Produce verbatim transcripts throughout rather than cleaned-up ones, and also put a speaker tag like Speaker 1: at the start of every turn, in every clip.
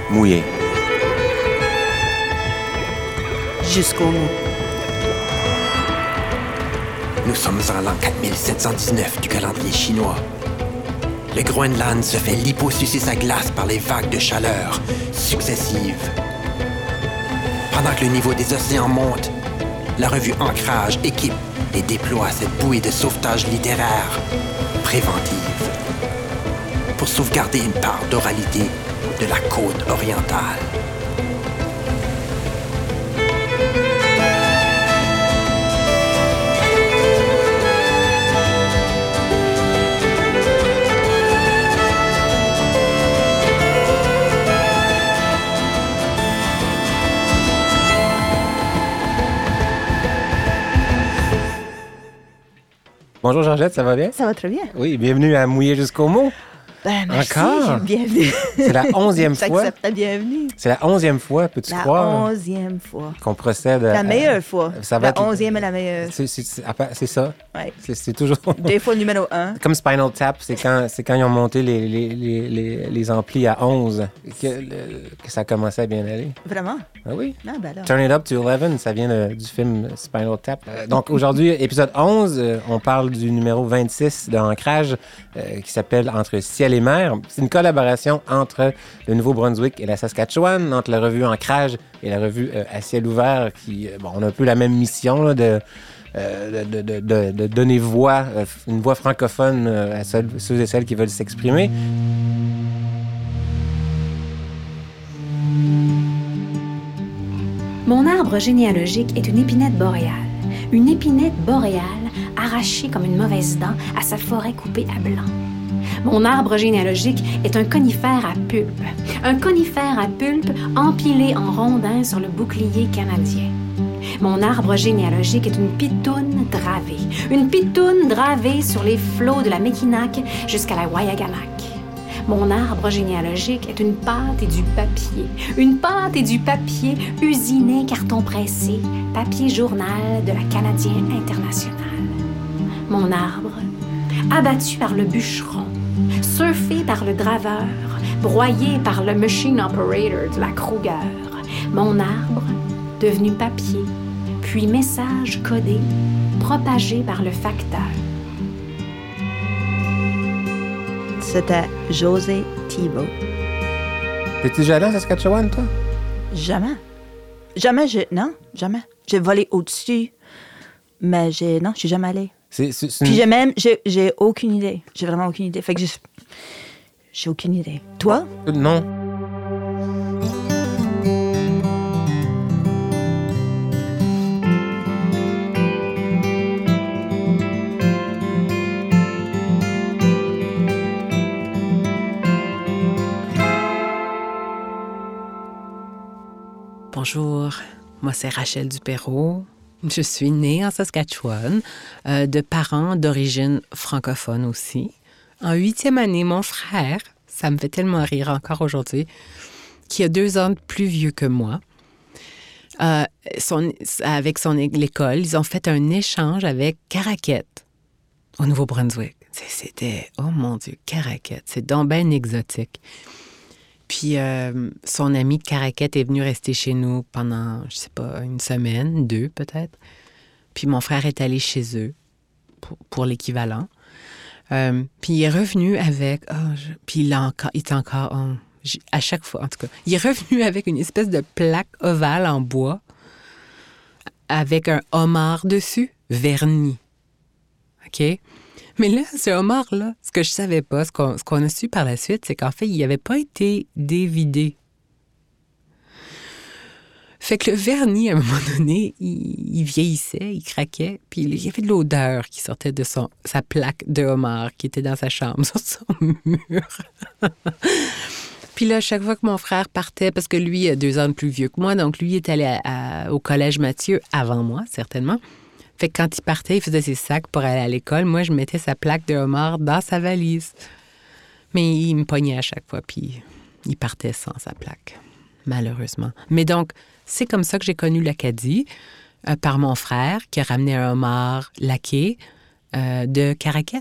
Speaker 1: Mouillé.
Speaker 2: Jusqu'au bout.
Speaker 3: Nous sommes en l'an quatre mille sept cent dix-neuf du calendrier chinois. Le Groenland se fait liposucer sa glace par les vagues de chaleur successives. Pendant que le niveau des océans monte, la revue Ancrage équipe et déploie cette bouée de sauvetage littéraire préventive pour sauvegarder une part d'oralité de la côte orientale.
Speaker 1: Bonjour Georgette, ça va bien?
Speaker 2: Ça va très bien.
Speaker 1: Oui, bienvenue à Mouiller jusqu'au mot.
Speaker 2: Ben, merci.
Speaker 1: Encore?
Speaker 2: Bienvenue.
Speaker 1: C'est la onzième fois.
Speaker 2: J'accepte la bienvenue.
Speaker 1: C'est la onzième fois, peux-tu
Speaker 2: La
Speaker 1: croire?
Speaker 2: onzième fois.
Speaker 1: Qu'on procède à...
Speaker 2: La meilleure fois.
Speaker 1: Ça va
Speaker 2: la
Speaker 1: être...
Speaker 2: onzième est la meilleure.
Speaker 1: C'est, c'est, c'est, c'est ça.
Speaker 2: Ouais.
Speaker 1: C'est, c'est toujours...
Speaker 2: Des fois numéro un.
Speaker 1: Comme Spinal Tap, c'est quand, c'est quand ils ont monté les, les, les, les, les amplis à onze que, le, que ça commençait à bien aller.
Speaker 2: Vraiment?
Speaker 1: Ah oui.
Speaker 2: Ah, ben alors.
Speaker 1: Turn It Up to eleven, ça vient de, du film Spinal Tap. Euh, donc aujourd'hui, épisode onze, euh, on parle du numéro vingt-six de Ancrage euh, qui s'appelle Entre ciel et mer. C'est une collaboration entre le Nouveau-Brunswick et la Saskatchewan, entre la revue Ancrage et la revue euh, À ciel ouvert, qui, euh, bon, on a un peu la même mission là, de, euh, de, de, de, de donner voix, euh, une voix francophone euh, à ceux, ceux et celles qui veulent s'exprimer.
Speaker 4: Mon arbre généalogique est une épinette boréale. Une épinette boréale arrachée comme une mauvaise dent à sa forêt coupée à blanc. Mon arbre généalogique est un conifère à pulpe. Un conifère à pulpe empilé en rondins sur le bouclier canadien. Mon arbre généalogique est une pitoune dravée. Une pitoune dravée sur les flots de la Mekinac jusqu'à la Wayaganac. Mon arbre généalogique est une pâte et du papier. Une pâte et du papier usiné carton pressé, papier journal de la Canadien internationale. Mon arbre, abattu par le bûcheron, surfé par le draveur, broyé par le machine operator de la Kruger. Mon arbre, devenu papier, puis message codé, propagé par le facteur.
Speaker 2: C'était José Thibault.
Speaker 1: T'es-tu déjà allé à Saskatchewan, toi?
Speaker 2: Jamais. Jamais, j'ai... Non, jamais. J'ai volé au-dessus, mais j'ai... Non, je suis jamais allée.
Speaker 1: C'est, c'est, c'est
Speaker 2: Puis
Speaker 1: une...
Speaker 2: j'ai même... J'ai, j'ai aucune idée. J'ai vraiment aucune idée. Fait que j'ai... J'ai aucune idée. Toi?
Speaker 1: Non.
Speaker 5: Bonjour, moi c'est Rachel Duperreault. Je suis née en Saskatchewan, euh, de parents d'origine francophone aussi. En huitième année, mon frère, ça me fait tellement rire encore aujourd'hui, qui a deux ans de plus vieux que moi, euh, son, avec son, l'école, ils ont fait un échange avec Caraquet au Nouveau-Brunswick. C'était, oh mon Dieu, Caraquet, c'est donc ben exotique. Puis euh, son ami de Caraquet est venu rester chez nous pendant, je sais pas, une semaine, deux peut-être. Puis mon frère est allé chez eux pour, pour l'équivalent. Euh, puis il est revenu avec... Oh, je, puis il, a encore, il est encore... Oh, à chaque fois, en tout cas. Il est revenu avec une espèce de plaque ovale en bois avec un homard dessus, verni. OK? Mais là, ce homard-là, ce que je savais pas, ce qu'on, ce qu'on a su par la suite, c'est qu'en fait, il n'avait pas été dévidé. Fait que le vernis, à un moment donné, il, il vieillissait, il craquait, puis il y avait de l'odeur qui sortait de son, sa plaque de homard qui était dans sa chambre, sur son mur. Puis là, chaque fois que mon frère partait, parce que lui a deux ans de plus vieux que moi, donc lui est allé à, à, au collège Mathieu avant moi, certainement. Fait que quand il partait, il faisait ses sacs pour aller à l'école. Moi, je mettais sa plaque de homard dans sa valise. Mais il me pognait à chaque fois, puis il partait sans sa plaque, malheureusement. Mais donc, c'est comme ça que j'ai connu l'Acadie, euh, par mon frère, qui a ramené un homard laqué euh, de Caraquet.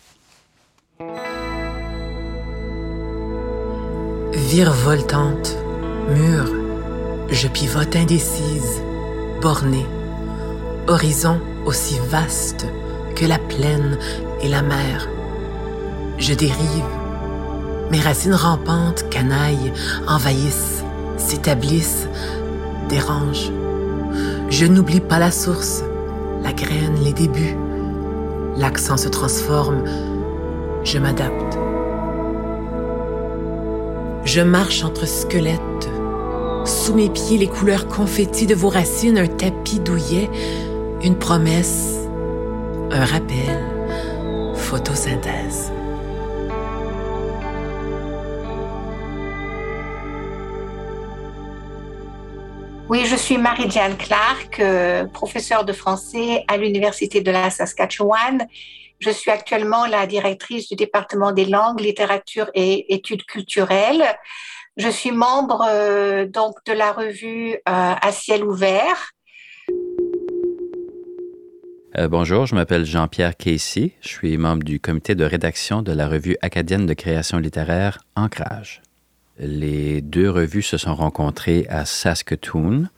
Speaker 6: Virevoltante
Speaker 5: Mur, je pivote indécise, bornée. Horizon aussi vaste que la plaine et la mer. Je dérive. Mes racines rampantes, canailles, envahissent, s'établissent, dérangent. Je n'oublie pas la source, la graine, les débuts. L'accent se transforme, je m'adapte. Je marche entre squelettes. Sous mes pieds, les couleurs confettis de vos racines, un tapis douillet, une promesse, un rappel, photosynthèse.
Speaker 6: Oui, je suis Marie-Diane Clark, euh, professeure de français à l'Université de la Saskatchewan. Je suis actuellement la directrice du département des langues, littérature et études culturelles. Je suis membre euh, donc de la revue euh, À ciel ouvert.
Speaker 7: Euh, bonjour, je m'appelle Jean-Pierre Casey. Je suis membre du comité de rédaction de la revue acadienne de création littéraire Ancrage. Les deux revues se sont rencontrées à Saskatoon,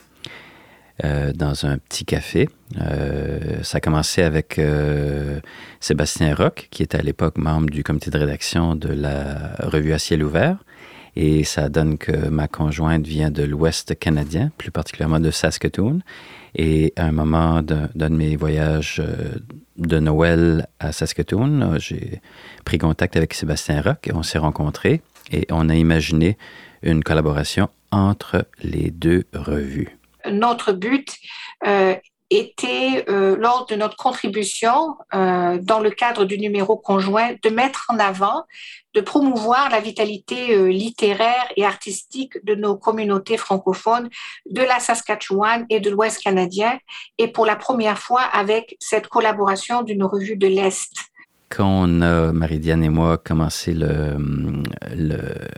Speaker 7: euh, dans un petit café. Euh, ça a commencé avec euh, Sébastien Roch, qui était à l'époque membre du comité de rédaction de la revue À ciel ouvert. Et ça donne que ma conjointe vient de l'Ouest canadien, plus particulièrement de Saskatoon. Et à un moment d'un, d'un de mes voyages de Noël à Saskatoon, j'ai pris contact avec Sébastien Roch et on s'est rencontrés. Et on a imaginé une collaboration entre les deux revues.
Speaker 6: Notre but euh, était, euh, lors de notre contribution, euh, dans le cadre du numéro conjoint, de mettre en avant, de promouvoir la vitalité euh, littéraire et artistique de nos communautés francophones de la Saskatchewan et de l'Ouest canadien, et pour la première fois avec cette collaboration d'une revue de l'Est.
Speaker 7: Quand on a, Marie-Diane et moi, commencé le, le,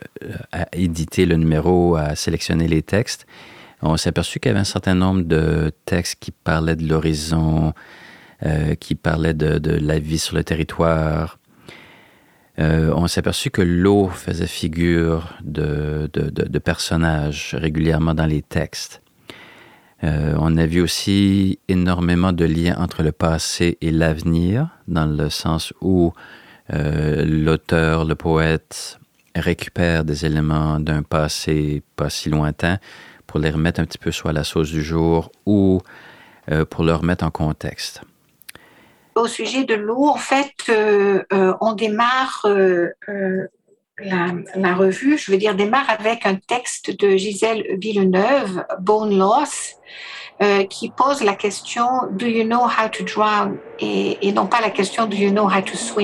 Speaker 7: à éditer le numéro, à sélectionner les textes, on s'est aperçu qu'il y avait un certain nombre de textes qui parlaient de l'horizon, euh, qui parlaient de, de la vie sur le territoire. Euh, on s'est aperçu que l'eau faisait figure de, de, de, de personnages régulièrement dans les textes. Euh, on a vu aussi énormément de liens entre le passé et l'avenir, dans le sens où euh, l'auteur, le poète, récupère des éléments d'un passé pas si lointain pour les remettre un petit peu soit à la sauce du jour ou euh, pour le remettre en contexte.
Speaker 6: Au sujet de l'eau, en fait, euh, euh, on démarre euh, euh, la, la revue, je veux dire, démarre avec un texte de Gisèle Villeneuve, Bone Loss, euh, qui pose la question « Do you know how to drown ?» et, et non pas la question « Do you know how to swim ?»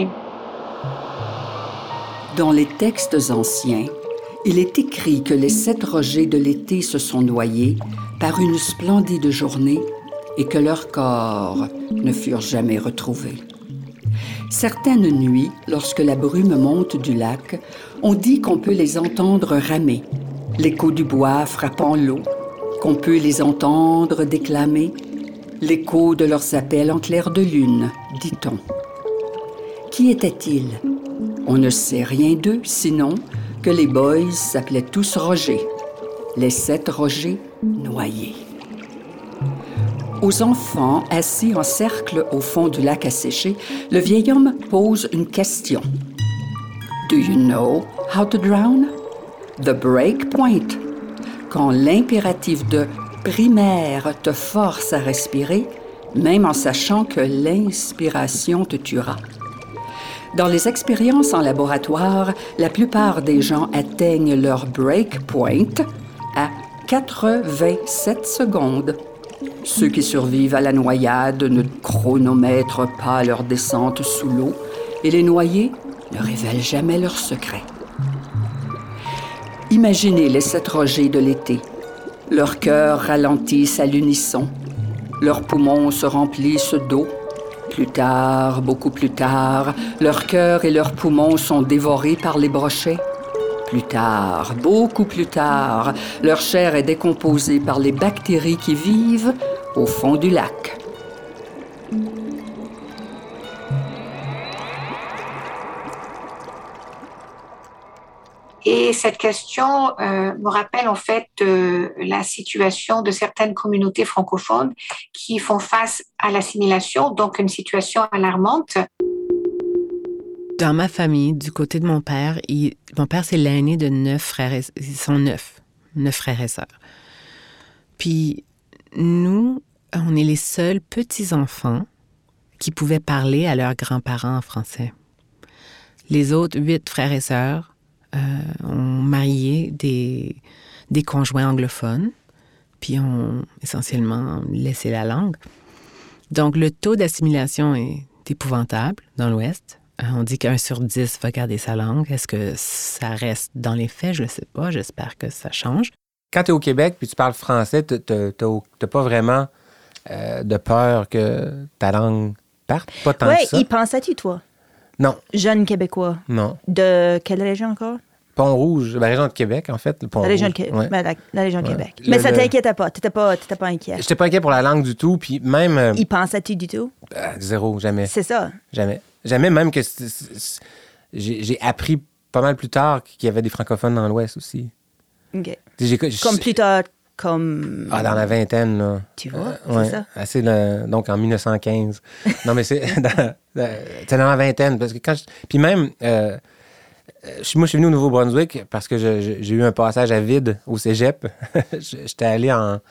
Speaker 8: Dans les textes anciens, il est écrit que les sept rogers de l'été se sont noyés par une splendide journée et que leurs corps ne furent jamais retrouvés. Certaines nuits, lorsque la brume monte du lac, on dit qu'on peut les entendre ramer, l'écho du bois frappant l'eau, qu'on peut les entendre déclamer, l'écho de leurs appels en clair de lune, dit-on. Qui étaient-ils? On ne sait rien d'eux, sinon que les boys s'appelaient tous Roger, les sept Rogers noyés. Aux enfants assis en cercle au fond du lac asséché, le vieil homme pose une question. Do you know how to drown? The break point. Quand l'impératif de primaire te force à respirer, même en sachant que l'inspiration te tuera. Dans les expériences en laboratoire, la plupart des gens atteignent leur break point à quatre-vingt-sept secondes. Ceux qui survivent à la noyade ne chronomètrent pas leur descente sous l'eau et les noyés ne révèlent jamais leurs secrets. Imaginez les sept Rogers de l'été. Leurs cœurs ralentissent à l'unisson. Leurs poumons se remplissent d'eau. Plus tard, beaucoup plus tard, leurs cœurs et leurs poumons sont dévorés par les brochets. Plus tard, beaucoup plus tard, leur chair est décomposée par les bactéries qui vivent au fond du lac.
Speaker 6: Et cette question euh, me rappelle en fait euh, la situation de certaines communautés francophones qui font face à l'assimilation, donc une situation alarmante.
Speaker 5: Dans ma famille, du côté de mon père, il, mon père, c'est l'aîné de neuf frères et ils sont neuf, neuf frères et sœurs. Puis nous, on est les seuls petits-enfants qui pouvaient parler à leurs grands-parents en français. Les autres huit frères et sœurs euh, ont marié des, des conjoints anglophones, puis ont essentiellement laissé la langue. Donc, le taux d'assimilation est épouvantable dans l'Ouest. Euh, on dit qu'un sur dix va garder sa langue. Est-ce que ça reste dans les faits? Je ne sais pas. J'espère que ça change.
Speaker 1: Quand tu es au Québec puis tu parles français, tu n'as pas vraiment euh, de peur que ta langue parte? Pas tant
Speaker 2: ouais,
Speaker 1: que ça?
Speaker 2: Oui, y pensais-tu, toi?
Speaker 1: Non.
Speaker 2: Jeune Québécois.
Speaker 1: Non.
Speaker 2: De quelle région encore?
Speaker 1: Pont-Rouge, la région de Québec, en fait. Le Pont
Speaker 2: la région
Speaker 1: Rouge.
Speaker 2: de Québec.
Speaker 1: Ouais.
Speaker 2: Ben, la, la région de
Speaker 1: ouais.
Speaker 2: Québec.
Speaker 1: Le,
Speaker 2: Mais ça
Speaker 1: le...
Speaker 2: t'inquiétait pas. T'étais pas, t'étais pas inquiet.
Speaker 1: J'étais pas inquiet pour la langue du tout, puis même... Euh...
Speaker 2: Y pensais-tu du tout?
Speaker 1: Euh, zéro, jamais.
Speaker 2: C'est ça.
Speaker 1: Jamais. Jamais, même que c'est, c'est, j'ai, j'ai appris pas mal plus tard qu'il y avait des francophones dans l'Ouest aussi.
Speaker 2: OK.
Speaker 1: J'ai,
Speaker 2: comme plus tard, comme...
Speaker 1: Ah, dans la vingtaine, là.
Speaker 2: Tu vois, euh,
Speaker 1: c'est
Speaker 2: ouais, ça.
Speaker 1: Assez le, donc, en dix-neuf cent quinze. Non, mais c'est dans, c'est dans la vingtaine. Parce que quand je, puis même, euh, moi, je suis venu au Nouveau-Brunswick parce que je, je, j'ai eu un passage à vide au cégep. J'étais allé en...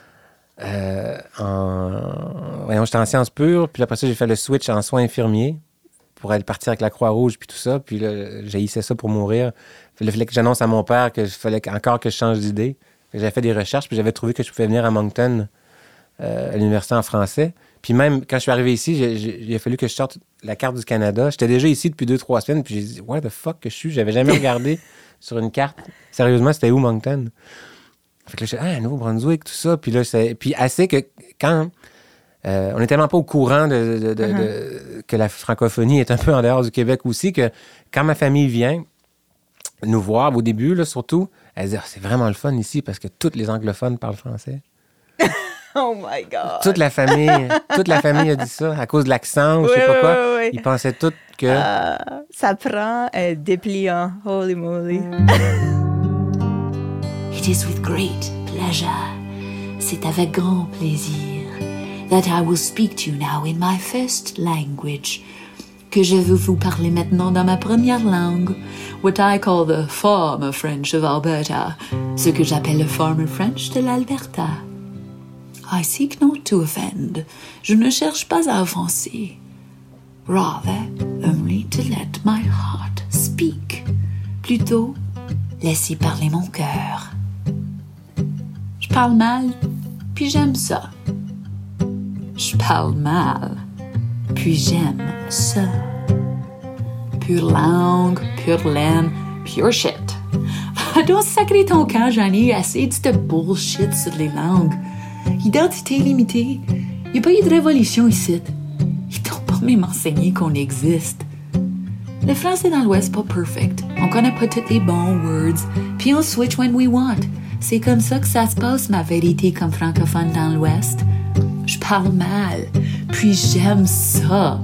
Speaker 1: Euh, en voyons, j'étais en sciences pures, puis après ça, j'ai fait le switch en soins infirmiers pour aller partir avec la Croix-Rouge, puis tout ça. Puis là, j'haïssais ça pour mourir. Il fallait que j'annonce à mon père qu'il fallait encore que je change d'idée. J'avais fait des recherches, puis j'avais trouvé que je pouvais venir à Moncton, euh, à l'université en français. Puis même, quand je suis arrivé ici, j'ai, j'ai, il a fallu que je sorte la carte du Canada. J'étais déjà ici depuis deux, trois semaines, puis j'ai dit « Where the fuck que je suis? » J'avais jamais regardé sur une carte. Sérieusement, c'était où Moncton? Fait que là, je dis « Ah, Nouveau-Brunswick, tout ça. » Puis là, c'est... Puis assez que quand... Euh, on n'est tellement pas au courant de, de, de, uh-huh. de, que la francophonie est un peu en dehors du Québec aussi, que quand ma famille vient nous voir, au début, là, surtout, elle dit oh, « C'est vraiment le fun ici parce que tous les anglophones parlent français. »
Speaker 2: Oh my God!
Speaker 1: Toute la famille, toute la famille a dit ça, à cause de l'accent, ou je
Speaker 2: oui,
Speaker 1: sais pas
Speaker 2: oui,
Speaker 1: quoi.
Speaker 2: Oui, oui.
Speaker 1: Ils pensaient tous que...
Speaker 2: Uh, ça prend un dépliant. Holy moly.
Speaker 9: It is with great pleasure. C'est avec grand plaisir that I will speak to you now in my first language. Que je veux vous parler maintenant dans ma première langue, what I call the farmer French of Alberta, ce que j'appelle le farmer French de l'Alberta. I seek not to offend. Je ne cherche pas à offenser. Rather, only to let my heart speak. Plutôt, laisser parler mon cœur. Je parle mal, puis j'aime ça. Je parle mal, puis j'aime ça. Pure langue, pure laine, pure shit. Don't sacrer ton camp, j'en ai assez de cette bullshit sur les langues. Identité limitée, il n'y a pas eu de révolution ici. Ils t'ont pas même enseigné qu'on existe. Le français dans l'Ouest n'est pas perfect. On connaît pas tous les bons words, puis on switch when we want. C'est comme ça que ça se passe, ma vérité comme francophone dans l'Ouest. Je parle mal, puis j'aime ça.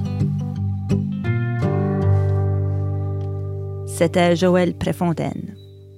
Speaker 2: C'était Joël Préfontaine.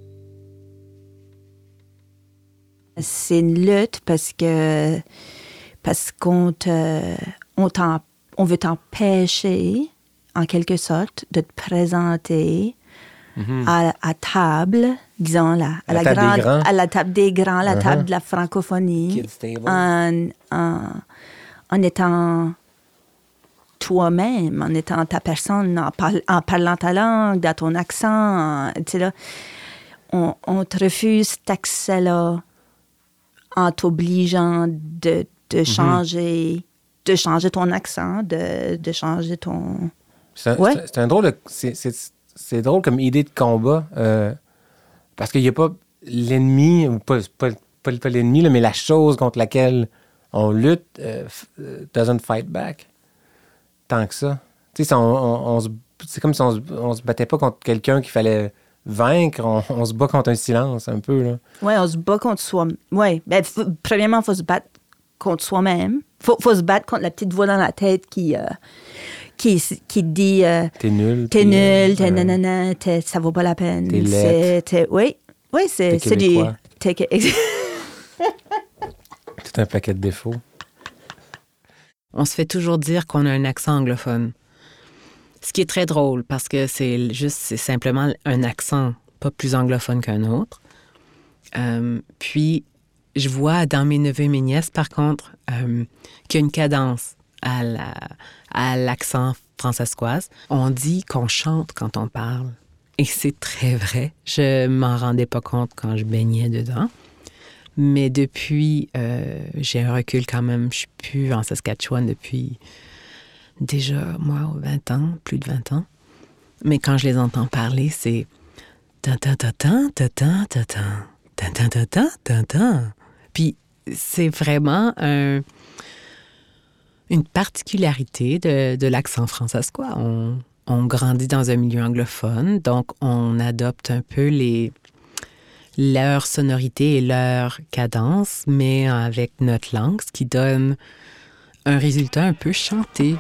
Speaker 2: C'est une lutte parce que parce qu'on te on, on veut t'empêcher en quelque sorte de te présenter mm-hmm. à, à table, disons là, à la, la grande, à la table des grands, la uh-huh. table de la francophonie, en, en, en étant toi-même, en étant ta personne, en, par, en parlant ta langue, dans ton accent, tu sais là, on, on te refuse cet accès-là en t'obligeant de, de changer, mm-hmm. de changer ton accent, de, de changer ton...
Speaker 1: C'est un, ouais. c'est, c'est un drôle de, c'est, c'est, c'est drôle comme idée de combat, euh, parce qu'il n'y a pas l'ennemi, ou pas, pas, pas, pas l'ennemi, là, mais la chose contre laquelle on lutte euh, doesn't fight back tant que ça. Tu sais, on, on, on se, c'est comme si on se, on se battait pas contre quelqu'un qu'il fallait... vaincre, on, on se bat contre un silence, un peu, là.
Speaker 2: Oui, on se bat contre soi. Oui, ben, f- premièrement, il faut se battre contre soi-même. Il faut, faut se battre contre la petite voix dans la tête qui, euh, qui, qui dit euh,
Speaker 1: t'es nul.
Speaker 2: T'es
Speaker 1: puis,
Speaker 2: nul, t'es
Speaker 1: euh,
Speaker 2: nanana, t'es, ça vaut pas la peine.
Speaker 1: T'es
Speaker 2: C'est,
Speaker 1: laid.
Speaker 2: t'es, oui, oui, c'est,
Speaker 1: T'es
Speaker 2: c'est du.
Speaker 1: québécois.
Speaker 2: T'es,
Speaker 1: Tout un paquet de défauts.
Speaker 5: On se fait toujours dire qu'on a un accent anglophone. Ce qui est très drôle parce que c'est juste, c'est simplement un accent pas plus anglophone qu'un autre. Euh, puis, je vois dans mes neveux et mes nièces, par contre, euh, qu'il y a une cadence à, la, à l'accent françaiscoise. On dit qu'on chante quand on parle. Et c'est très vrai. Je m'en rendais pas compte quand je baignais dedans. Mais depuis, euh, j'ai un recul quand même. Je suis plus en Saskatchewan depuis déjà, moi, vingt ans, plus de vingt ans. Mais quand je les entends parler, c'est... Ta-ta-ta-ta, ta-ta, ta-ta, ta-ta-ta-ta, ta-ta. Puis c'est vraiment un, une particularité de, de l'accent françaiscois. On, on grandit dans un milieu anglophone, donc on adopte un peu les... leur sonorité et leur cadence, mais avec notre langue, ce qui donne un résultat un peu chanté.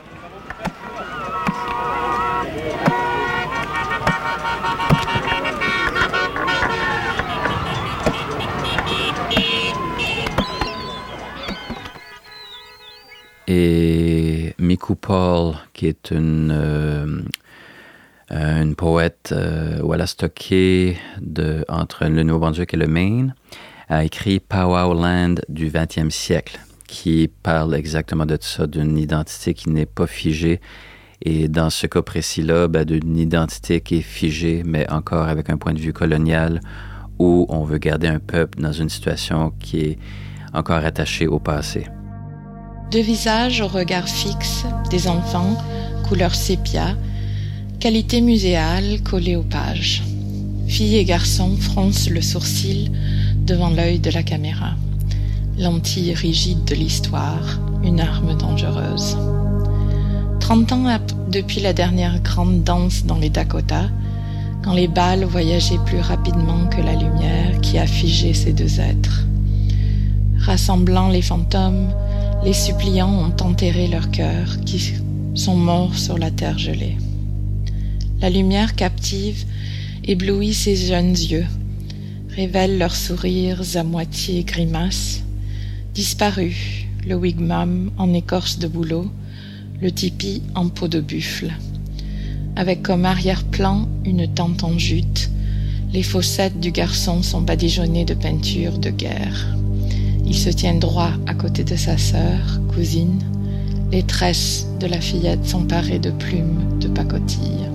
Speaker 7: Et Miku Paul, qui est une... Euh, Euh, une poète euh, Wolastoqey de, entre le Nouveau-Brunswick et le Maine, a écrit Powwow Land du vingtième siècle, qui parle exactement de ça, d'une identité qui n'est pas figée. Et dans ce cas précis-là, ben, d'une identité qui est figée, mais encore avec un point de vue colonial, où on veut garder un peuple dans une situation qui est encore attachée au passé.
Speaker 10: Deux visages au regard fixe, des enfants, couleur sépia, qualité muséale collée aux pages. Fille et garçon froncent le sourcil devant l'œil de la caméra. Lentille rigide de l'histoire, une arme dangereuse. Trente ans ap- depuis la dernière grande danse dans les Dakotas, quand les balles voyageaient plus rapidement que la lumière qui a figé ces deux êtres. Rassemblant les fantômes, les suppliants ont enterré leurs cœurs qui sont morts sur la terre gelée. La lumière captive éblouit ces jeunes yeux, révèle leurs sourires à moitié grimaces. Disparu, le wigwam en écorce de bouleau, le tipi en peau de buffle. Avec comme arrière-plan une tente en jute, les fossettes du garçon sont badigeonnées de peintures de guerre. Il se tient droit à côté de sa sœur, cousine. Les tresses de la fillette sont parées de plumes de pacotille.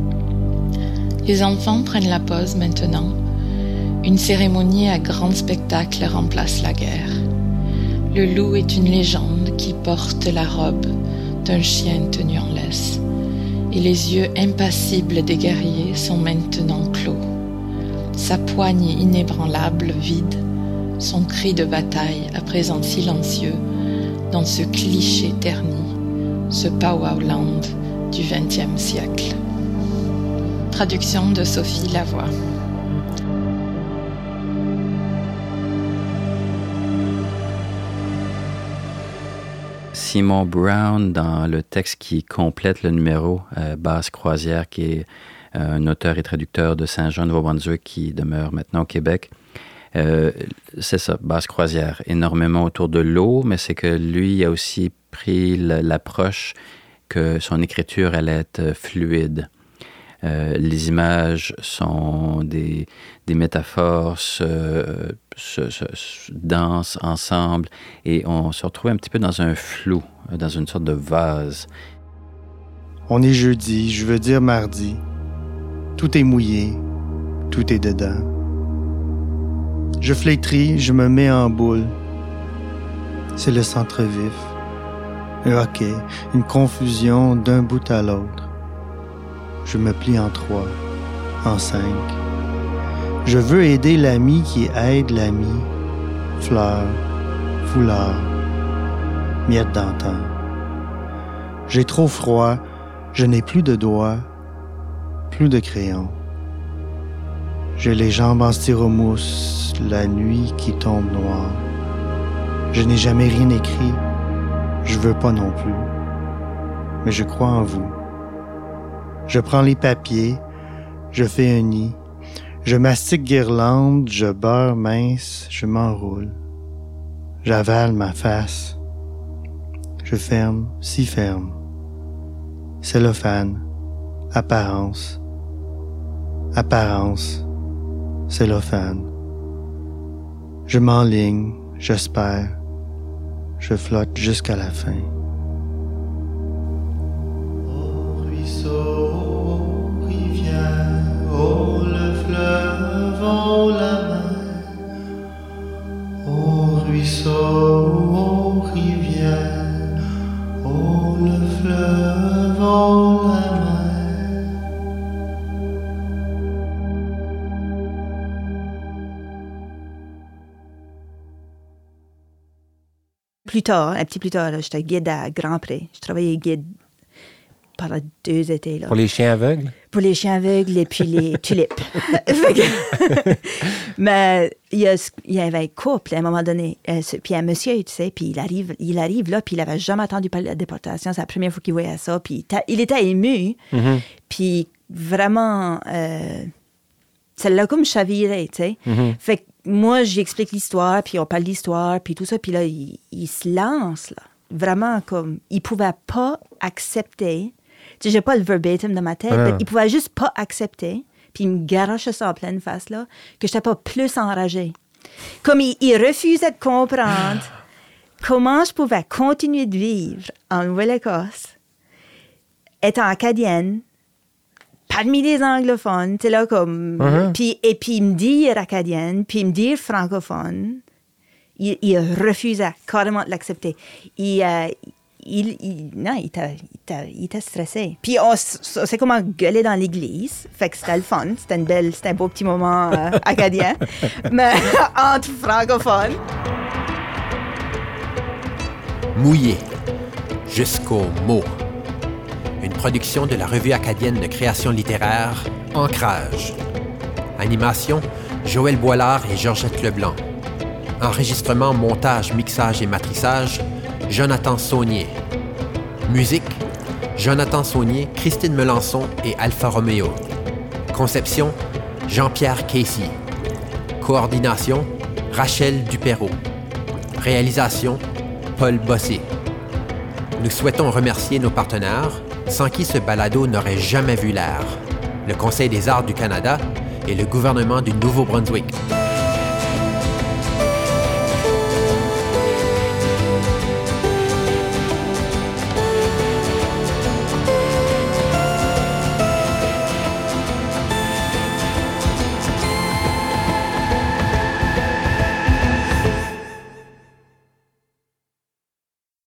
Speaker 10: Les enfants prennent la pause maintenant. Une cérémonie à grand spectacle remplace la guerre. Le loup est une légende qui porte la robe d'un chien tenu en laisse. Et les yeux impassibles des guerriers sont maintenant clos. Sa poigne inébranlable vide, son cri de bataille à présent silencieux dans ce cliché terni, ce Powwow Land du vingtième siècle. Traduction de Sophie Lavoie.
Speaker 7: Simon Brown, dans le texte qui complète le numéro, euh, Basse Croisière, qui est euh, un auteur et traducteur de Saint-Jean, Nouveau-Brunswick, qui demeure maintenant au Québec. Euh, c'est ça, Basse Croisière, énormément autour de l'eau, mais c'est que lui a aussi pris l'approche que son écriture allait être fluide. Euh, les images sont des, des métaphores, se, se, se, se dansent ensemble et on se retrouve un petit peu dans un flou, dans une sorte de vase.
Speaker 11: On est jeudi, je veux dire mardi. Tout est mouillé, tout est dedans. Je flétris, je me mets en boule. C'est le centre vif. Un hockey, une confusion d'un bout à l'autre. Je me plie en trois, en cinq. Je veux aider l'ami qui aide l'ami. Fleurs, foulard, miettes d'antan. J'ai trop froid, je n'ai plus de doigts, plus de crayon. J'ai les jambes en styromousse, la nuit qui tombe noire. Je n'ai jamais rien écrit, je veux pas non plus. mais je crois en vous. Je prends les papiers, je fais un nid, je mastique guirlande, je beurre mince, je m'enroule. J'avale ma face. Je ferme, si ferme. Cellophane, apparence, apparence, cellophane. Je m'enligne, j'espère, je flotte jusqu'à la fin. Ô ruisseau, ô rivière, ô le fleuve, ô la mer. Ô ruisseau, ô rivière, ô le fleuve, ô la mer.
Speaker 2: Plus tard, un petit plus tard, là, j'étais guide à Grand Pré. Je travaillais guide pendant deux étés. Là.
Speaker 1: Pour les chiens aveugles?
Speaker 2: Pour les chiens aveugles et puis les tulipes. Mais il y, a, il y avait un couple à un moment donné, euh, puis un monsieur, tu sais, puis il arrive, il arrive là, puis il n'avait jamais entendu parler de la déportation. C'est la première fois qu'il voyait ça, puis il était ému, mm-hmm. puis vraiment, euh, ça l'a comme chaviré, tu sais. Mm-hmm. Fait que moi, j'explique l'histoire, puis on parle d'histoire, puis tout ça, puis là, il, il se lance, là. Vraiment, comme, il pouvait pas accepter, tu sais, j'ai pas le verbatim dans ma tête, mais il pouvait juste pas accepter, puis il me garochait ça en pleine face, là, que j'étais pas plus enragée. Comme il, il refusait de comprendre comment je pouvais continuer de vivre en Nouvelle-Écosse, étant acadienne, parmi les anglophones, tu sais, là, comme... Uh-huh. Puis, et puis, me dire acadienne, puis me dire francophone, il, il refusait carrément de l'accepter. Il, euh, il, il, non, il était, il, était, il était stressé. Puis, on, on s'est comme gueulé dans l'église, fait que c'était le fun. C'était, une belle, c'était un beau petit moment euh, acadien, mais entre francophones.
Speaker 3: Mouillé, jusqu'au mot. Une production de la revue acadienne de création littéraire, Ancrage. Animation, Joël Boilard et Georgette Leblanc. Enregistrement, montage, mixage et matrissage, Jonathan Saunier. Musique, Jonathan Saunier, Christine Melançon et Alpha Romeo. Conception, Jean-Pierre Casey. Coordination, Rachel Dupéreau. Réalisation, Paul Bossé. Nous souhaitons remercier nos partenaires, sans qui ce balado n'aurait jamais vu l'air, le Conseil des arts du Canada et le gouvernement du Nouveau-Brunswick.